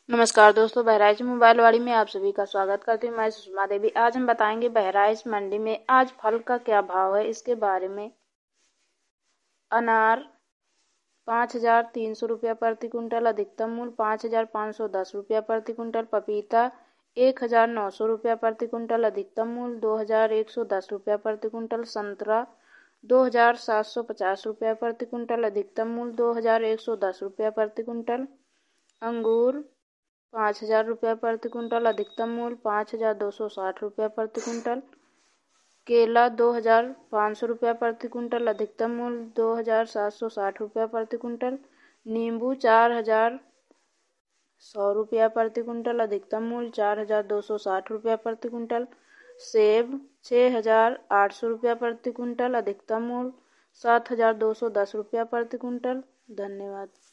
नमस्कार दोस्तों, बहराइच मोबाइल वाड़ी में आप सभी का स्वागत करती हूँ। मैं सुषमा देवी। आज हम बताएंगे बहराइच मंडी में आज फल का क्या भाव है, इसके बारे में। अनार 5,300 रुपया प्रति कुंटल, अधिकतम मूल्य 5,510 रुपया प्रति कुंटल। पपीता 1,900 रुपया प्रति कुंटल, अधिकतम मूल्य 2,110 रुपया प्रति कुंटल। संतरा 2,750 रुपया प्रति कुंटल, अधिकतम मूल्य 2,110 रुपया प्रति कुंटल। अंगूर 5,000 रुपया प्रति कुंटल, अधिकतम मूल्य 5,260 रुपया प्रति कुंटल। केला 2,500 रुपया प्रति कुंटल, अधिकतम मूल्य 2,760 रुपया प्रति कुंटल। नींबू 4,100 रुपया प्रति कुंटल, अधिकतम मूल्य 4,260 रुपया प्रति कुंटल। सेब 6,800 रुपया प्रति कुंटल, अधिकतम मूल्य 7,210 रुपया प्रति कुंटल। धन्यवाद।